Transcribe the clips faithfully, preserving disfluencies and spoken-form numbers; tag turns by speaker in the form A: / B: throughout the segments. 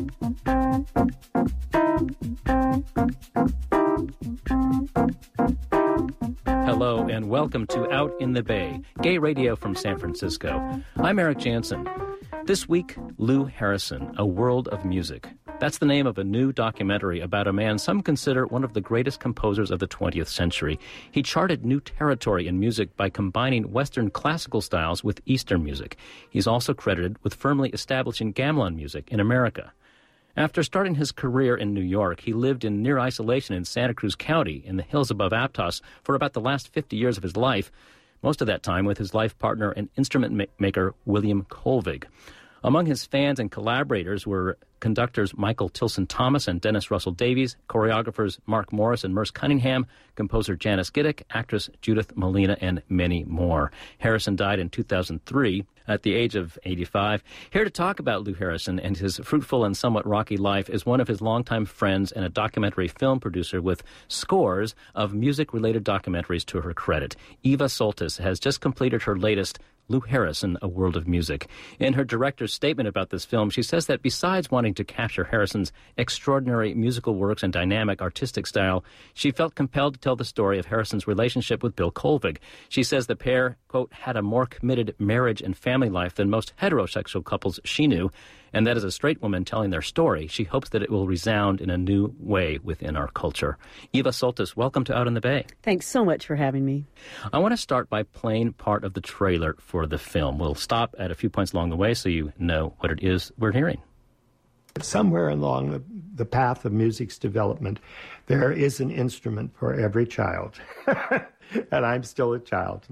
A: Hello and welcome to Out in the Bay, gay radio from San Francisco. I'm Eric Jansen. This week, Lou Harrison, A World of Music. That's the name of a new documentary about a man some consider one of the greatest composers of the twentieth century. He charted new territory in music by combining Western classical styles with Eastern music. He's also credited with firmly establishing gamelan music in America. After starting his career in New York, he lived in near isolation in Santa Cruz County in the hills above Aptos for about the last fifty years of his life, most of that time with his life partner and instrument ma- maker William Colvig. Among his fans and collaborators were conductors Michael Tilson Thomas and Dennis Russell Davies, choreographers Mark Morris and Merce Cunningham, composer Janice Giddick, actress Judith Molina, and many more. Harrison died in two thousand three at the age of eighty-five. Here to talk about Lou Harrison and his fruitful and somewhat rocky life is one of his longtime friends and a documentary film producer with scores of music-related documentaries to her credit. Eva Soltis has just completed her latest, Lou Harrison, A World of Music. In her director's statement about this film, she says that besides wanting to capture Harrison's extraordinary musical works and dynamic artistic style, she felt compelled to tell the story of Harrison's relationship with Bill Colvig. She says the pair, quote, had a more committed marriage and family life than most heterosexual couples she knew, and that as a straight woman telling their story, she hopes that it will resound in a new way within our culture. Eva Soltis, welcome to Out in the Bay.
B: Thanks so much for having me.
A: I want to start by playing part of the trailer for the film. We'll stop at a few points along the way so you know what it is we're hearing.
C: Somewhere along the, the path of music's development, there is an instrument for every child. And I'm still a child.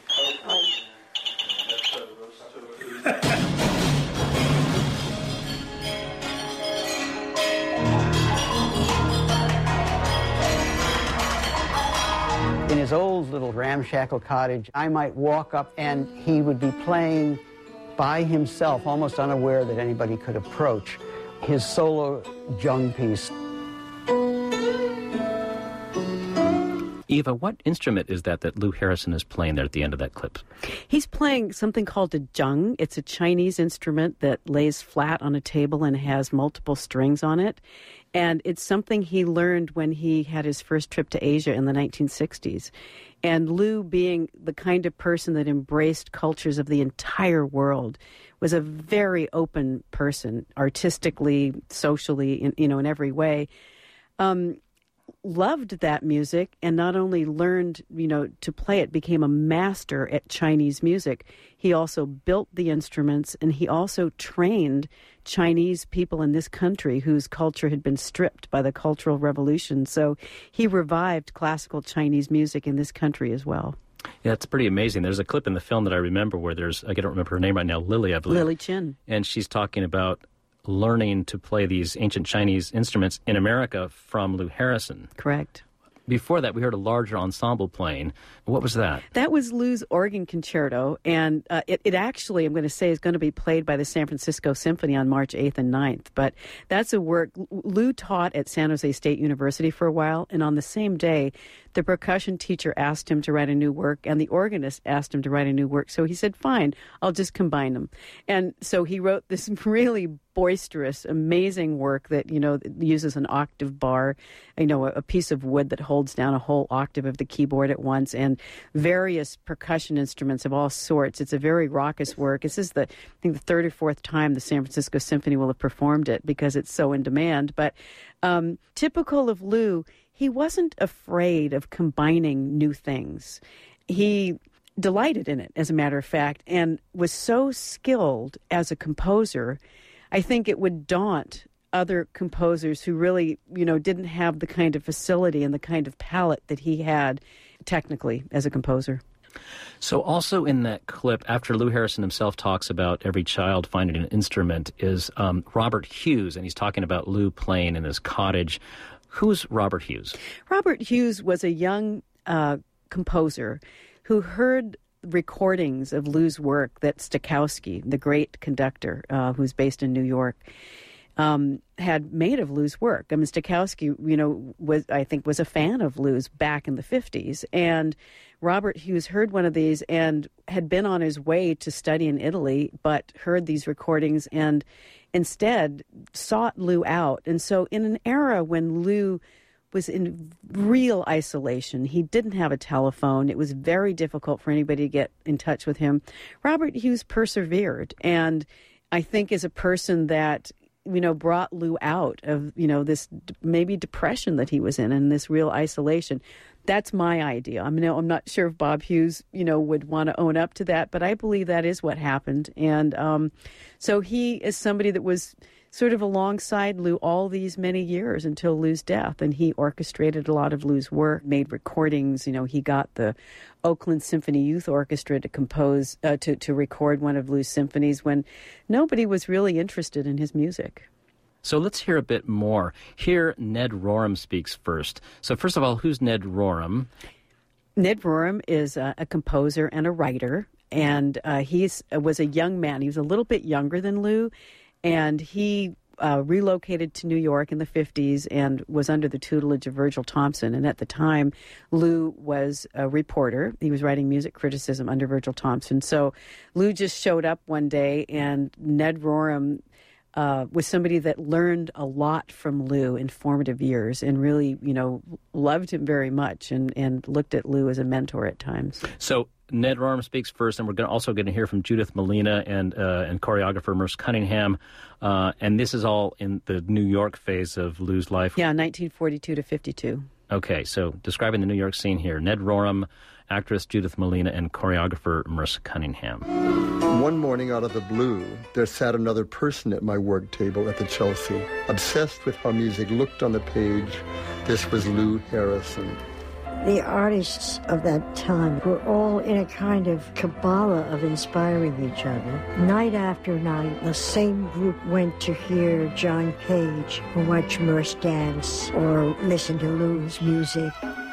D: In his old little ramshackle cottage, I might walk up and he would be playing by himself, almost unaware that anybody could approach, his solo jung piece.
A: Eva, what instrument is that that Lou Harrison is playing there at the end of that clip?
B: He's playing something called a jung. It's a Chinese instrument that lays flat on a table and has multiple strings on it. And it's something he learned when he had his first trip to Asia in the nineteen sixties. And Lou, being the kind of person that embraced cultures of the entire world, was a very open person, artistically, socially, in, you know, in every way. Um, loved that music and not only learned, you know, to play it, became a master at Chinese music. He also built the instruments, and he also trained Chinese people in this country whose culture had been stripped by the Cultural Revolution. So he revived classical Chinese music in this country as well.
A: Yeah, it's pretty amazing. There's a clip in the film that I remember where there's, I don't remember her name right now, Lily, I believe.
B: Lily Chin.
A: And she's talking about learning to play these ancient Chinese instruments in America from Lou Harrison.
B: Correct.
A: Before that, we heard a larger ensemble playing. What was that?
B: That was Lou's organ concerto, and uh, it, it actually, I'm going to say, is going to be played by the San Francisco Symphony on March eighth and ninth. But that's a work. Lou taught at San Jose State University for a while, and on the same day, the percussion teacher asked him to write a new work, and the organist asked him to write a new work. So he said, fine, I'll just combine them. And so he wrote this really boisterous, amazing work that, you know, uses an octave bar, you know, a, a piece of wood that holds down a whole octave of the keyboard at once, and various percussion instruments of all sorts. It's a very raucous work. This is the, I think, the third or fourth time the San Francisco Symphony will have performed it because it's so in demand. But um, typical of Lou, he wasn't afraid of combining new things. He delighted in it, as a matter of fact, and was so skilled as a composer, I think it would daunt other composers who really, you know, didn't have the kind of facility and the kind of palette that he had technically as a composer.
A: So also in that clip, after Lou Harrison himself talks about every child finding an instrument, is um, Robert Hughes, and he's talking about Lou playing in his cottage. Who's Robert Hughes?
B: Robert Hughes was a young uh, composer who heard recordings of Lou's work that Stokowski, the great conductor uh, who's based in New York, um, had made of Lou's work. I mean, Stokowski, you know, was I think was a fan of Lou's back in the fifties, and Robert Hughes heard one of these and had been on his way to study in Italy, but heard these recordings and instead sought Lou out. And so in an era when Lou was in real isolation, he didn't have a telephone, it was very difficult for anybody to get in touch with him, Robert Hughes persevered. And I think is a person that, you know, brought Lou out of, you know, this maybe depression that he was in and this real isolation. That's my idea. I mean, I'm not sure if Bob Hughes, you know, would want to own up to that, but I believe that is what happened. And um, so he is somebody that was sort of alongside Lou all these many years until Lou's death. And he orchestrated a lot of Lou's work, made recordings. You know, he got the Oakland Symphony Youth Orchestra to compose, uh, to, to record one of Lou's symphonies when nobody was really interested in his music.
A: So let's hear a bit more. Here, Ned Rorem speaks first. So first of all, who's Ned Rorem?
B: Ned Rorem is a, a composer and a writer, and uh, he was a young man. He was a little bit younger than Lou, and he uh, relocated to New York in the fifties and was under the tutelage of Virgil Thomson. And at the time, Lou was a reporter. He was writing music criticism under Virgil Thomson. So Lou just showed up one day, and Ned Rorem Uh, was somebody that learned a lot from Lou in formative years and really, you know, loved him very much and, and looked at Lou as a mentor at times.
A: So Ned Rorem speaks first, and we're gonna also going to hear from Judith Molina and uh, and choreographer Merce Cunningham. Uh, and this is all in the New York phase of Lou's life.
B: Yeah, nineteen forty-two to fifty-two.
A: Okay, so describing the New York scene here. Ned Rorem, actress Judith Molina, and choreographer Merce Cunningham.
E: One morning out of the blue, there sat another person at my work table at the Chelsea. Obsessed with how music looked on the page, this was Lou Harrison.
F: The artists of that time were all in a kind of Kabbalah of inspiring each other. Night after night, the same group went to hear John Cage or watch Merce dance or listen to Lou's music.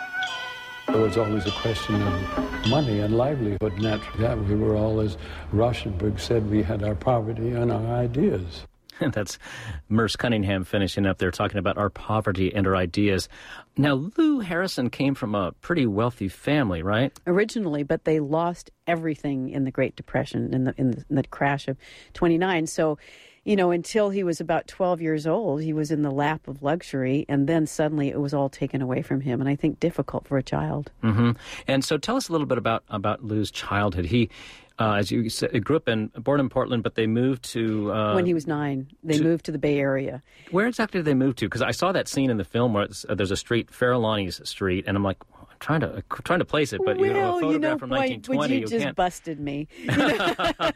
G: There was always a question of money and livelihood. Naturally, yeah, we were all, as Rauschenberg said, we had our poverty and our ideas.
A: And that's Merce Cunningham finishing up there, talking about our poverty and our ideas. Now, Lou Harrison came from a pretty wealthy family, right?
B: Originally, but they lost everything in the Great Depression, in the in the, in the crash of twenty-nine. So, you know, until he was about twelve years old, he was in the lap of luxury, and then suddenly it was all taken away from him, and I think difficult for a child.
A: Mm-hmm. And so tell us a little bit about, about Lou's childhood. He, uh, as you said, grew up in, born in Portland, but they moved to... Uh,
B: when he was nine, they
A: to,
B: moved to the Bay Area.
A: Where exactly did they move to? Because I saw that scene in the film where it's, uh, there's a street, Faralloni's Street, and I'm like... Trying to trying to place it, but
B: well,
A: you know, a photograph
B: you know,
A: from
B: boy,
A: nineteen twenty,
B: you,
A: you
B: just
A: can't.
B: busted me. You know?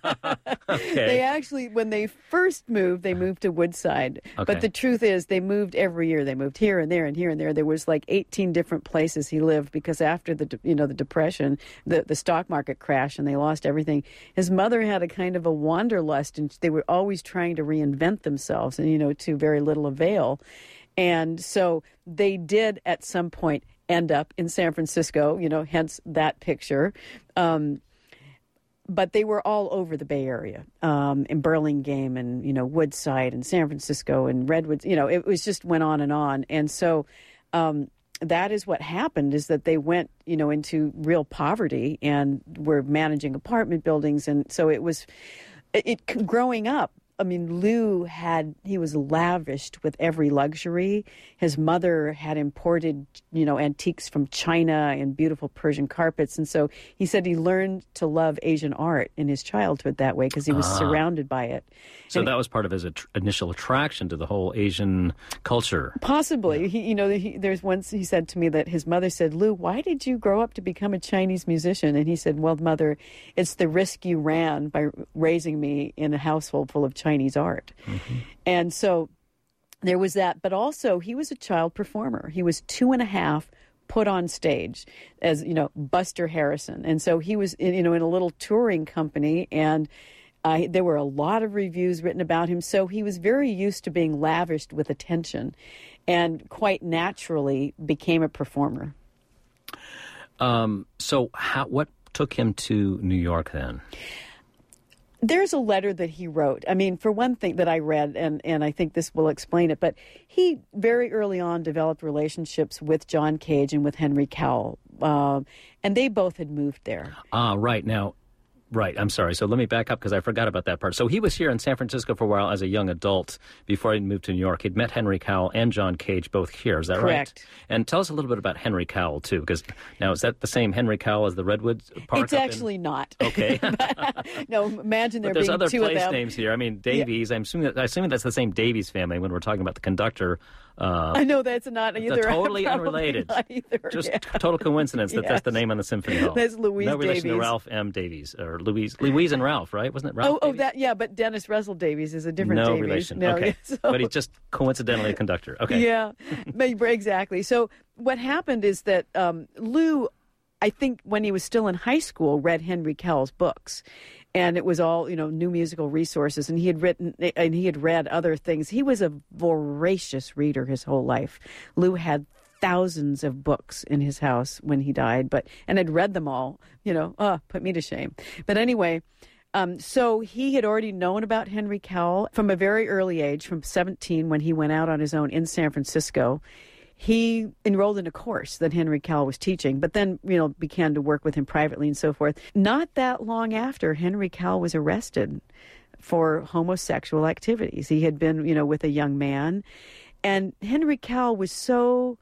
A: Okay.
B: They actually, when they first moved, they moved to Woodside.
A: Okay.
B: But the truth is, they moved every year. They moved here and there and here and there. There was like eighteen different places he lived because after the you know the depression, the the stock market crash, and they lost everything. His mother had a kind of a wanderlust, and they were always trying to reinvent themselves, and you know to very little avail. And so they did at some point end up in San Francisco, you know, hence that picture. Um, but they were all over the Bay Area, um, in Burlingame and, you know, Woodside and San Francisco and Redwoods. You know, it was just went on and on. And so um, that is what happened, is that they went, you know, into real poverty and were managing apartment buildings. And so it was, it, it growing up, I mean, Lou had, he was lavished with every luxury. His mother had imported, you know, antiques from China and beautiful Persian carpets. And so he said he learned to love Asian art in his childhood that way because he was ah. surrounded by it.
A: So
B: and
A: that was part of his at- initial attraction to the whole Asian culture.
B: Possibly.
A: Yeah.
B: He, you know, he, there's once he said to me that his mother said, Lou, why did you grow up to become a Chinese musician? And he said, well, Mother, it's the risk you ran by raising me in a household full of Chinese art. Mm-hmm. And so there was that. But also, he was a child performer. He was two and a half, put on stage as, you know, Buster Harrison. And so he was, in, you know, in a little touring company, and uh, there were a lot of reviews written about him. So he was very used to being lavished with attention and quite naturally became a performer.
A: Um, so how, what took him to New York then?
B: There's a letter that he wrote. I mean, for one thing that I read, and, and I think this will explain it, but he very early on developed relationships with John Cage and with Henry Cowell, uh, and they both had moved there.
A: Ah, right. Now, right. I'm sorry. So let me back up because I forgot about that part. So he was here in San Francisco for a while as a young adult before he moved to New York. He'd met Henry Cowell and John Cage both here. Is that
B: Correct.
A: right? And tell us a little bit about Henry Cowell, too, because now is that the same Henry Cowell as the Redwood Park?
B: It's actually in... not.
A: Okay.
B: No, imagine there
A: but there's
B: being
A: other
B: two
A: place
B: of them.
A: names here. I mean, Davies. Yeah. I'm assuming that, I'm assuming that's the same Davies family when we're talking about the conductor. Uh,
B: I know that's not either.
A: Totally unrelated.
B: Not either.
A: Just
B: yeah.
A: total coincidence that
B: yes.
A: that's the name on the Symphony Hall.
B: That's Louise
A: no relation
B: Davies.
A: to Ralph M. Davies or Louise, Louise and Ralph, right? Wasn't it Ralph?
B: Oh,
A: Davies?
B: oh, that yeah, but Dennis Russell Davies is a different
A: no
B: Davies.
A: relation.
B: No
A: okay,
B: yeah, so.
A: But he's just coincidentally a conductor. Okay.
B: Yeah, exactly. So what happened is that um, Lou, I think, when he was still in high school, read Henry Cowell's books. And it was all, you know, new musical resources. And he had written, and he had read other things. He was a voracious reader his whole life. Lou had thousands of books in his house when he died, but and had read them all. You know, oh, put me to shame. But anyway, um, so he had already known about Henry Cowell from a very early age, from seventeen, when he went out on his own in San Francisco. He enrolled in a course that Henry Cowell was teaching, but then, you know, began to work with him privately and so forth. Not that long after, Henry Cowell was arrested for homosexual activities. He had been, you know, with a young man. And Henry Cowell was so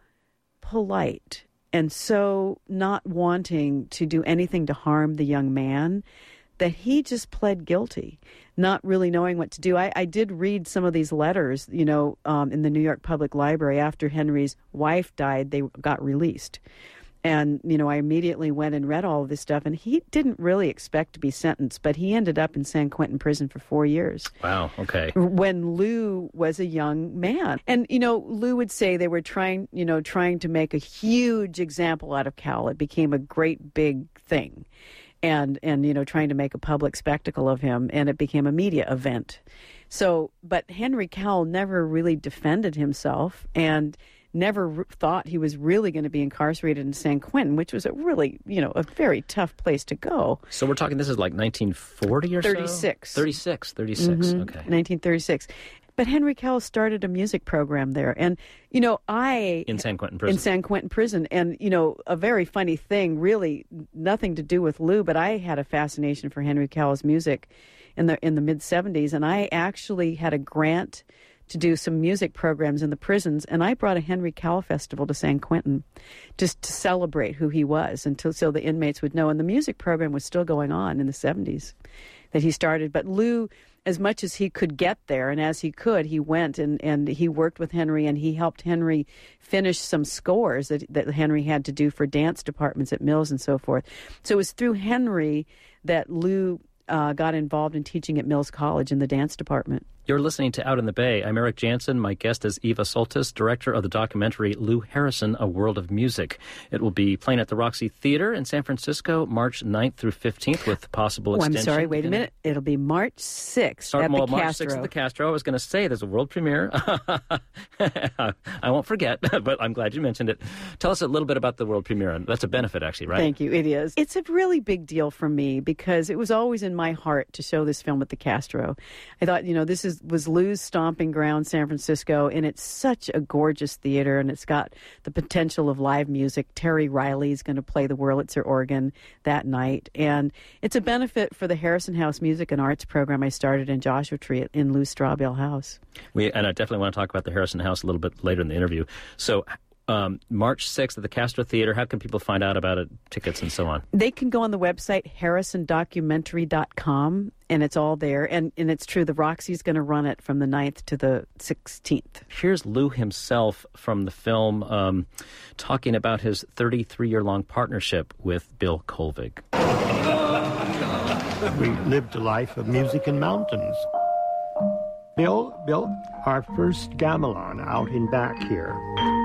B: polite and so not wanting to do anything to harm the young man that he just pled guilty, not really knowing what to do. I, I did read some of these letters, you know, um, in the New York Public Library. After Henry's wife died, they got released. And, you know, I immediately went and read all of this stuff, and he didn't really expect to be sentenced, but he ended up in San Quentin prison for four years.
A: Wow, okay.
B: When Lou was a young man. And, you know, Lou would say they were trying, you know, trying to make a huge example out of Cowell. It became a great big thing. And, and, you know, trying to make a public spectacle of him, and it became a media event. So, but Henry Cowell never really defended himself and never re- thought he was really going to be incarcerated in San Quentin, which was a really, you know, a very tough place to go.
A: So we're talking, this is like nineteen forty or
B: thirty-six.
A: so? thirty-six. thirty-six,
B: mm-hmm.
A: okay.
B: nineteen thirty-six. But Henry Cowell started a music program there. And, you know, I...
A: In San Quentin Prison.
B: In San Quentin Prison. And, you know, a very funny thing, really nothing to do with Lou, but I had a fascination for Henry Cowell's music in the in the mid-seventies. And I actually had a grant to do some music programs in the prisons. And I brought a Henry Cowell festival to San Quentin just to celebrate who he was, until so the inmates would know. And the music program was still going on in the seventies that he started. But Lou, as much as he could get there, and as he could, he went and, and he worked with Henry, and he helped Henry finish some scores that, that Henry had to do for dance departments at Mills and so forth. So it was through Henry that Lou uh, got involved in teaching at Mills College in the dance department.
A: You're listening to Out in the Bay. I'm Eric Jansen. My guest is Eva Soltis, director of the documentary Lou Harrison, A World of Music. It will be playing at the Roxy Theater in San Francisco, March ninth through fifteenth, with possible
B: oh,
A: extension.
B: I'm sorry, wait a minute. It'll be March sixth
A: Start,
B: at
A: well,
B: the
A: March
B: Castro.
A: sixth at the Castro. I was going to say there's a world premiere. I won't forget, but I'm glad you mentioned it. Tell us a little bit about the world premiere. That's a benefit, actually, right?
B: Thank you. It is. It's a really big deal for me because it was always in my heart to show this film at the Castro. I thought, you know, this is was Lou's stomping ground, San Francisco, and it's such a gorgeous theater, and it's got the potential of live music. Terry Riley's going to play the Wurlitzer organ that night, and it's a benefit for the Harrison House Music and Arts program I started in Joshua Tree in Lou Strawbell House.
A: We and I definitely want to talk about the Harrison House a little bit later in the interview. So um, March sixth at the Castro Theater, how can people find out about it, tickets and so on?
B: They can go on the website harrison documentary dot com, and it's all there. And, and it's true, the Roxy's going to run it from the ninth to the sixteenth.
A: Here's Lou himself from the film um, talking about his thirty-three-year-long partnership with Bill Colvig.
C: We lived a life of music and mountains. Bill built our first gamelan out in back here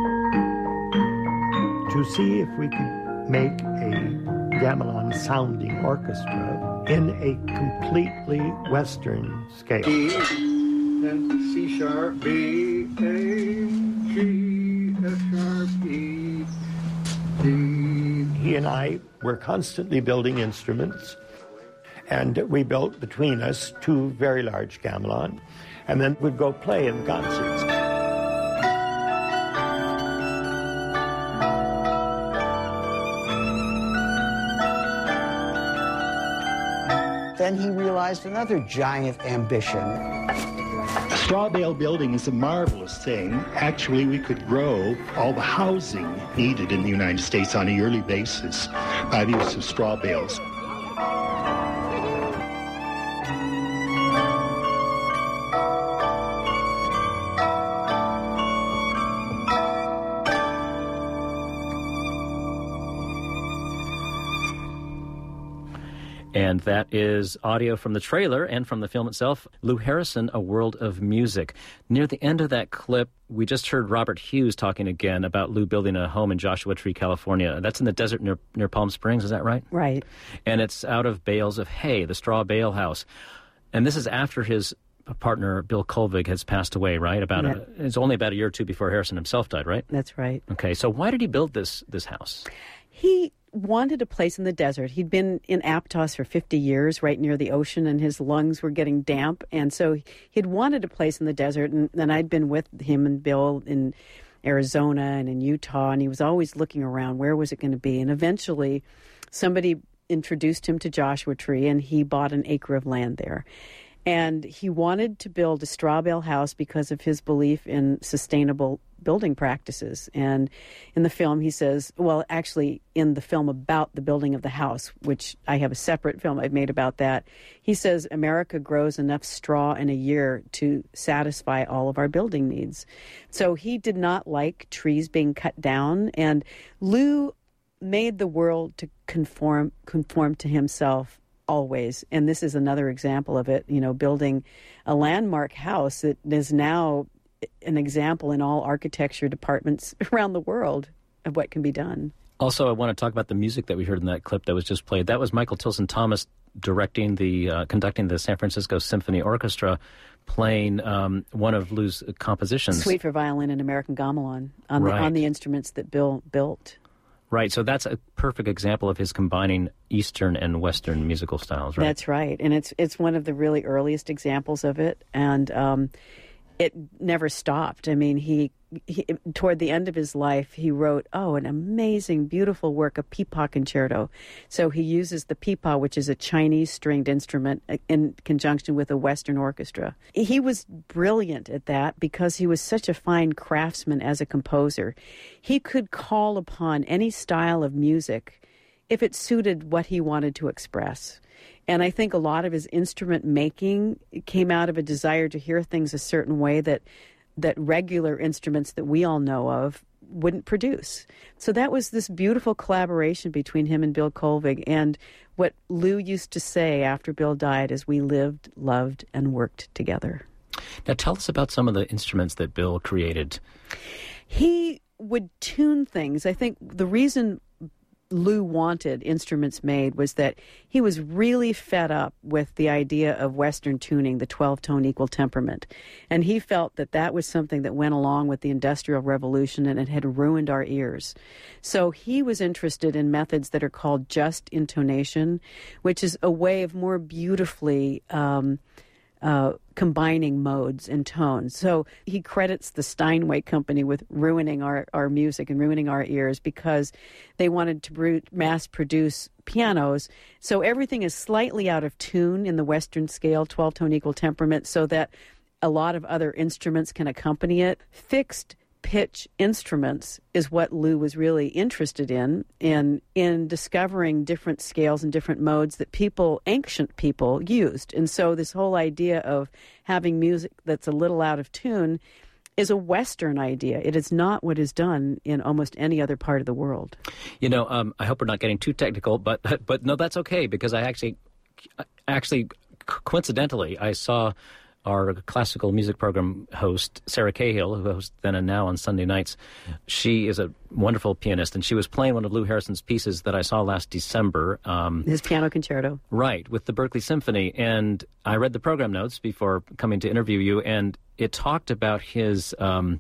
C: to see if we could make a gamelan-sounding orchestra in a completely Western scale.
E: D, then C sharp, B, A, G, F sharp, E, D.
C: He and I were constantly building instruments, And we built between us two very large gamelan, and then we'd go play in concerts.
D: Then he realized another giant ambition.
H: A straw bale building is a marvelous thing. Actually, we could grow all the housing needed in the United States on a yearly basis by the use of straw bales.
A: And that is audio from the trailer and from the film itself, Lou Harrison, A World of Music. Near the end of that clip, we just heard Robert Hughes talking again about Lou building a home in Joshua Tree, California. That's in the desert near, near Palm Springs, is that right?
B: Right.
A: And it's out of bales of hay, the straw bale house. And this is after his partner, Bill Colvig, has passed away, right? About
B: yeah.
A: a, It's only about a year or two before Harrison himself died, right?
B: That's right.
A: Okay, so why did he build this this house?
B: He wanted a place in the desert. He'd been in Aptos for fifty years, right near the ocean, and his lungs were getting damp. And so he'd wanted a place in the desert, and, and I'd been with him and Bill in Arizona and in Utah, and he was always looking around, where was it going to be? And eventually somebody introduced him to Joshua Tree, and he bought an acre of land there. And he wanted to build a straw bale house because of his belief in sustainable building practices. And in the film, he says, well, actually, in the film about the building of the house, which I have a separate film I've made about that, he says America grows enough straw in a year to satisfy all of our building needs. So he did not like trees being cut down. And Lou made the world to conform conform to himself always. And this is another example of it, you know, building a landmark house that is now an example in all architecture departments around the world of what can be done.
A: Also, I want to talk about the music that we heard in that clip that was just played. That was Michael Tilson Thomas directing the, uh, conducting the San Francisco Symphony Orchestra, playing um, one of Lou's compositions.
B: Suite for Violin and American Gamelan on,
A: right.
B: the, on the instruments that Bill built.
A: Right, so that's a perfect example of his combining Eastern and Western musical styles, right?
B: That's right, and it's it's one of the really earliest examples of it, and um, it never stopped. I mean, he, he toward the end of his life, he wrote, oh, an amazing, beautiful work, a pipa concerto. So he uses the pipa, which is a Chinese stringed instrument, in conjunction with a Western orchestra. He was brilliant at that because he was such a fine craftsman as a composer. He could call upon any style of music if it suited what he wanted to express. And I think a lot of his instrument making came out of a desire to hear things a certain way that that regular instruments that we all know of wouldn't produce. So that was this beautiful collaboration between him and Bill Colvig. And what Lou used to say after Bill died is, we lived, loved, and worked together.
A: Now tell us about some of the instruments that Bill created.
B: He would tune things. I think the reason Lou wanted instruments made was that he was really fed up with the idea of Western tuning, the twelve-tone equal temperament. And he felt that that was something that went along with the Industrial Revolution, and it had ruined our ears. So he was interested in methods that are called just intonation, which is a way of more beautifully um, uh, combining modes and tones. So he credits the Steinway Company with ruining our, our music and ruining our ears because they wanted to br- mass produce pianos. So everything is slightly out of tune in the Western scale, twelve-tone equal temperament, so that a lot of other instruments can accompany it. Fixed pitch instruments is what Lou was really interested in, in in discovering different scales and different modes that people, ancient people, used. And so this whole idea of having music that's a little out of tune is a Western idea. It is not what is done in almost any other part of the world.
A: You know, um, I hope we're not getting too technical, but but no, that's okay, because I actually, actually, coincidentally, I saw our classical music program host, Sarah Cahill, who hosts Then and Now on Sunday nights. She is a wonderful pianist, and she was playing one of Lou Harrison's pieces that I saw last December. Um,
B: His piano concerto.
A: Right, with the Berkeley Symphony. And I read the program notes before coming to interview you, and it talked about his um,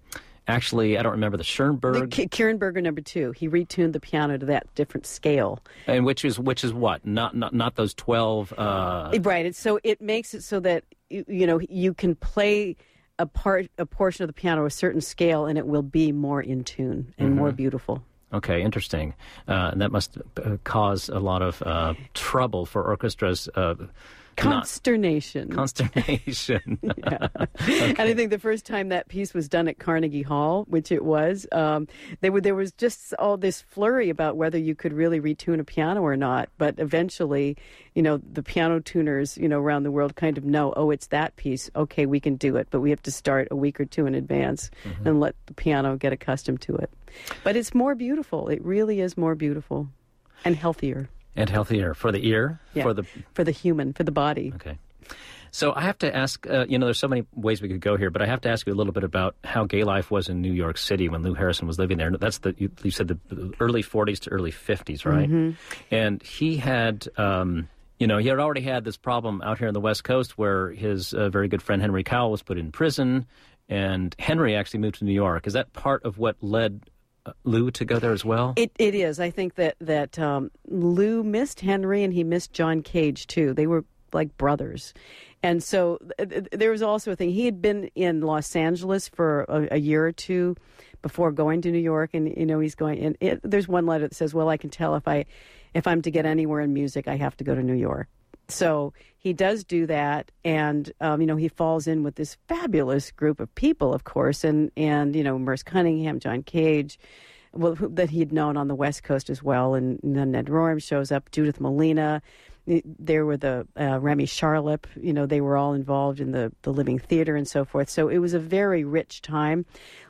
A: actually, I don't remember the Schoenberg.
B: The Kierenberger number two. He retuned the piano to that different scale.
A: And which is which is what? Not not not those twelve. Uh...
B: Right. It's, so it makes it so that you, you know you can play a part a portion of the piano a certain scale, and it will be more in tune and mm-hmm. more beautiful.
A: Okay, interesting. Uh, and that must uh, cause a lot of uh, trouble for orchestras. Uh,
B: Consternation.
A: Not, consternation.
B: yeah. Okay. And I think the first time that piece was done at Carnegie Hall, which it was, um, they were, there was just all this flurry about whether you could really retune a piano or not. But eventually, you know, the piano tuners, you know, around the world kind of know, oh, it's that piece. Okay, we can do it. But we have to start a week or two in advance mm-hmm. and let the piano get accustomed to it. But it's more beautiful. It really is more beautiful and healthier.
A: And healthier for the ear?
B: Yeah,
A: for the
B: for the human, for the body.
A: Okay. So I have to ask, uh, you know, there's so many ways we could go here, but I have to ask you a little bit about how gay life was in New York City when Lou Harrison was living there. That's the, you, you said the early forties to early fifties, right? Mm-hmm. And he had, um, you know, he had already had this problem out here on the West Coast where his uh, very good friend Henry Cowell was put in prison, and Henry actually moved to New York. Is that part of what led Lou to go there as well?
B: It it is. I think that that um, Lou missed Henry and he missed John Cage too. They were like brothers, and so th- there was also a thing. He had been in Los Angeles for a, a year or two before going to New York, and you know he's going. And it, there's one letter that says, "Well, I can tell if I if I'm to get anywhere in music, I have to go to New York." So he does do that, and um, you know he falls in with this fabulous group of people, of course, and and you know Merce Cunningham, John Cage, well who, that he had known on the West Coast as well, and, and then Ned Rorem shows up, Judith Malina, there were the uh, Remy Charlip, you know they were all involved in the the Living Theater and so forth. So it was a very rich time.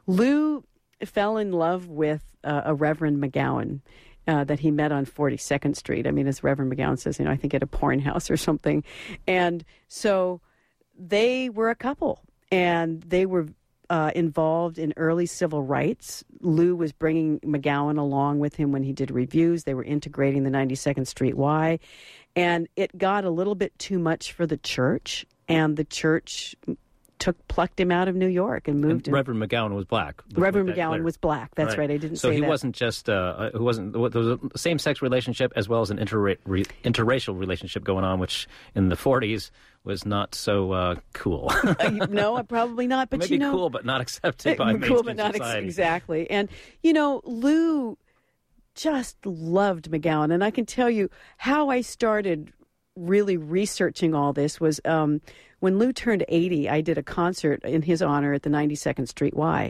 B: Lou fell in love with uh, a Reverend McGowan. Uh, that he met on forty-second Street. I mean, as Reverend McGowan says, you know, I think at a porn house or something. And so they were a couple, and they were uh, involved in early civil rights. Lou was bringing McGowan along with him when he did reviews. They were integrating the ninety-second Street Y. And it got a little bit too much for the church, and the church took plucked him out of New York and moved
A: and
B: him.
A: Reverend McGowan was black.
B: Reverend McGowan clear. was black. That's right. right. I didn't
A: so
B: say that.
A: So he wasn't just uh, who wasn't there was a same-sex relationship as well as an inter- re, interracial relationship going on, which in the forties was not so uh, cool.
B: uh, no, probably not. But
A: maybe
B: you know,
A: cool, but not accepted by
B: cool,
A: mainstream
B: but not
A: society.
B: Ex- exactly. And you know, Lou just loved McGowan, and I can tell you how I started really researching all this was. Um, When Lou turned eighty, I did a concert in his honor at the ninety-second Street Y.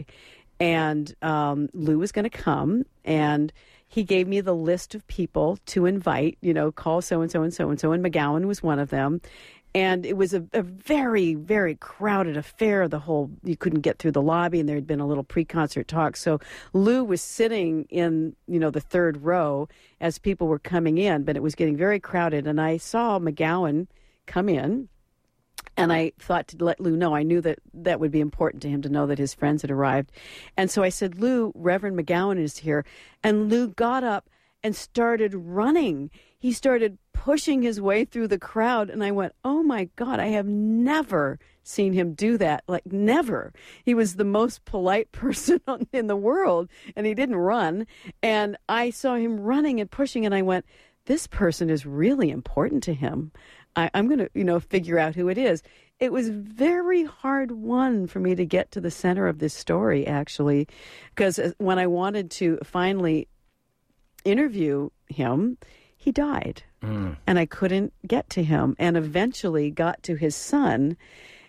B: And um, Lou was going to come, and he gave me the list of people to invite, you know, call so-and-so and so-and-so, and McGowan was one of them. And it was a, a very, very crowded affair. The whole, you couldn't get through the lobby, and there had been a little pre-concert talk. So Lou was sitting in, you know, the third row as people were coming in, but it was getting very crowded. And I saw McGowan come in. And I thought to let Lou know, I knew that that would be important to him to know that his friends had arrived. And so I said, Lou, Reverend McGowan is here. And Lou got up and started running. He started pushing his way through the crowd. And I went, oh, my God, I have never seen him do that. Like, never. He was the most polite person in the world, and he didn't run. And I saw him running and pushing, and I went, this person is really important to him. I, I'm going to, you know, figure out who it is. It was very hard won for me to get to the center of this story, actually, because when I wanted to finally interview him, he died. Mm. And I couldn't get to him, and eventually got to his son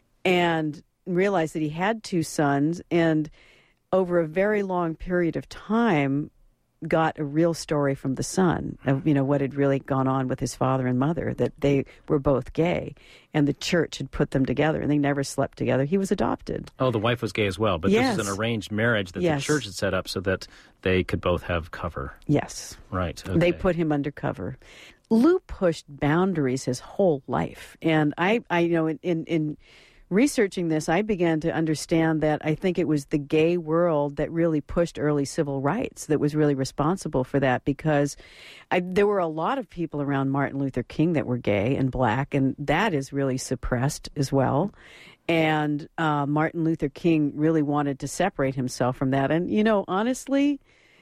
B: and realized that he had two sons, and over a very long period of time got a real story from the son of, you know, what had really gone on with his father and mother, that they were both gay, and the church had put them together, and they never slept together. He was adopted.
A: Oh, the wife was gay as well, but
B: yes.
A: This is an arranged marriage that yes. the church had set up so that they could both have cover.
B: Yes.
A: Right. Okay.
B: They put him under cover. Lou pushed boundaries his whole life, and I, I you know, in, in, in researching this, I began to understand that I think it was the gay world that really pushed early civil rights, that was really responsible for that, because I, there were a lot of people around Martin Luther King that were gay and black, and that is really suppressed as well. And uh, Martin Luther King really wanted to separate himself from that. And, you know, honestly,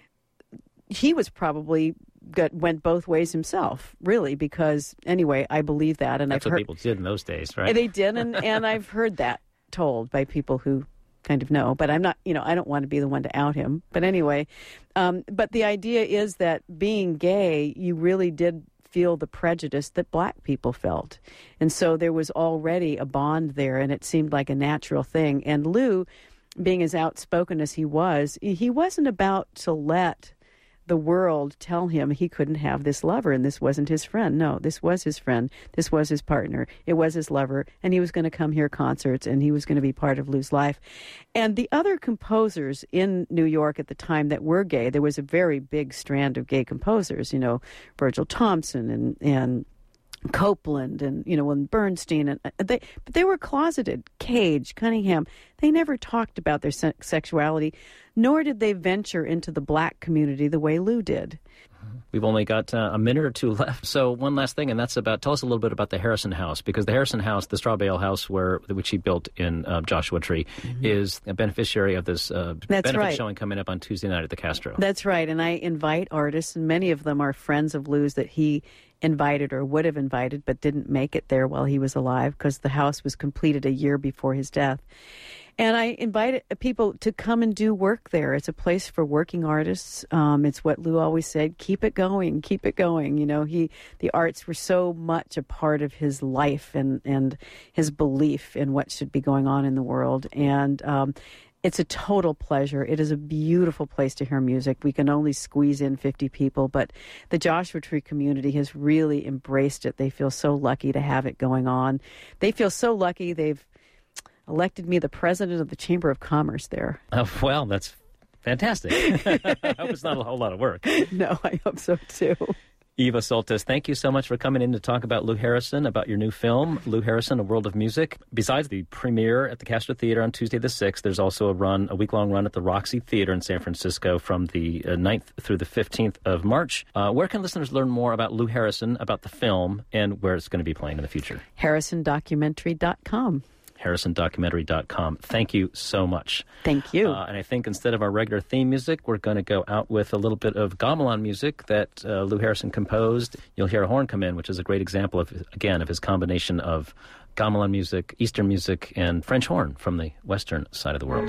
B: he was probably got, went both ways himself, really, because, anyway, I believe that. And
A: That's
B: I've
A: what
B: heard,
A: people did in those days, right?
B: They did, and, and I've heard that told by people who kind of know. But I'm not, you know, I don't want to be the one to out him. But anyway, um, but the idea is that being gay, you really did feel the prejudice that black people felt. And so there was already a bond there, and it seemed like a natural thing. And Lou, being as outspoken as he was, he wasn't about to let the world tell him he couldn't have this lover and this wasn't his friend. No, this was his friend. This was his partner. It was his lover, and he was going to come hear concerts, and he was going to be part of Lou's life. And the other composers in New York at the time that were gay, there was a very big strand of gay composers, you know, Virgil Thompson and and Copeland and, you know, and Bernstein, and they, but they were closeted. Cage, Cunningham, they never talked about their se- sexuality, nor did they venture into the black community the way Lou did.
A: We've only got uh, a minute or two left. So one last thing, and that's about, tell us a little bit about the Harrison House, because the Harrison House, the Straw Bale House, where which he built in uh, Joshua Tree, mm-hmm. is a beneficiary of this uh, benefit
B: right.
A: showing coming up on Tuesday night at the Castro.
B: That's right, and I invite artists, and many of them are friends of Lou's that he invited or would have invited but didn't make it there while he was alive because the house was completed a year before his death. And I invited people to come and do work there. It's a place for working artists. Um, it's what Lou always said, keep it going, keep it going. You know, he the arts were so much a part of his life and, and his belief in what should be going on in the world. And um, it's a total pleasure. It is a beautiful place to hear music. We can only squeeze in fifty people, but the Joshua Tree community has really embraced it. They feel so lucky to have it going on. They feel so lucky they've elected me the president of the Chamber of Commerce there.
A: Oh, well, that's fantastic. I hope it's not a whole lot of work.
B: No, I hope so, too.
A: Eva Soltis, thank you so much for coming in to talk about Lou Harrison, about your new film, Lou Harrison, A World of Music. Besides the premiere at the Castro Theater on Tuesday the sixth, there's also a run, a week-long run at the Roxy Theater in San Francisco from the uh, ninth through the fifteenth of March. Uh, where can listeners learn more about Lou Harrison, about the film, and where it's going to be playing in the future?
B: Harrison Documentary dot com.
A: Harrison Documentary dot com. Thank you so much.
B: Thank you.
A: Uh, and I think instead of our regular theme music, we're going to go out with a little bit of gamelan music that uh, Lou Harrison composed. You'll hear a horn come in, which is a great example, of, again, of his combination of gamelan music, Eastern music, and French horn from the Western side of the world.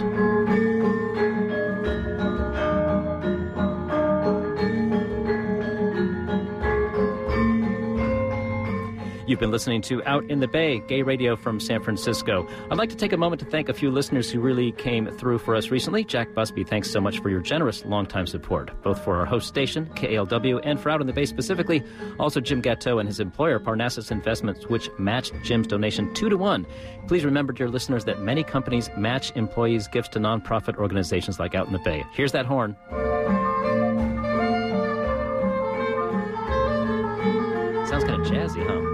A: You've been listening to Out in the Bay, gay radio from San Francisco. I'd like to take a moment to thank a few listeners who really came through for us recently. Jack Busby, thanks so much for your generous longtime support, both for our host station, K A L W, and for Out in the Bay specifically. Also, Jim Gatto and his employer, Parnassus Investments, which matched Jim's donation two to one. Please remember, dear listeners, that many companies match employees' gifts to nonprofit organizations like Out in the Bay. Here's that horn. Sounds kind of jazzy, huh?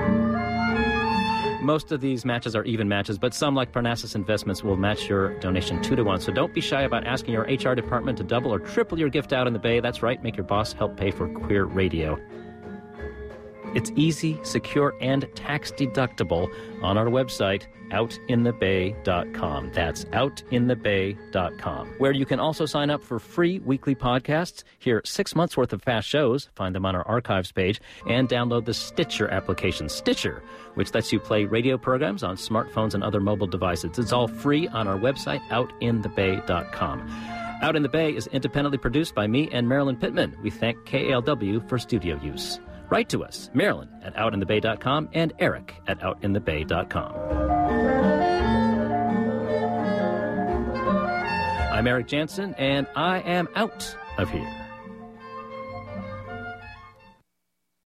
A: Most of these matches are even matches, but some, like Parnassus Investments, will match your donation two to one. So don't be shy about asking your H R department to double or triple your gift Out in the Bay. That's right, make your boss help pay for queer radio. It's easy, secure, and tax-deductible on our website, out in the bay dot com. That's out in the bay dot com, where you can also sign up for free weekly podcasts, hear six months' worth of past shows, find them on our archives page, and download the Stitcher application, Stitcher, which lets you play radio programs on smartphones and other mobile devices. It's all free on our website, out in the bay dot com. Out in the Bay is independently produced by me and Marilyn Pittman. We thank K A L W for studio use. Write to us, Marilyn at out in the bay dot com and Eric at out in the bay dot com. I'm Eric Jansen, and I am out of here.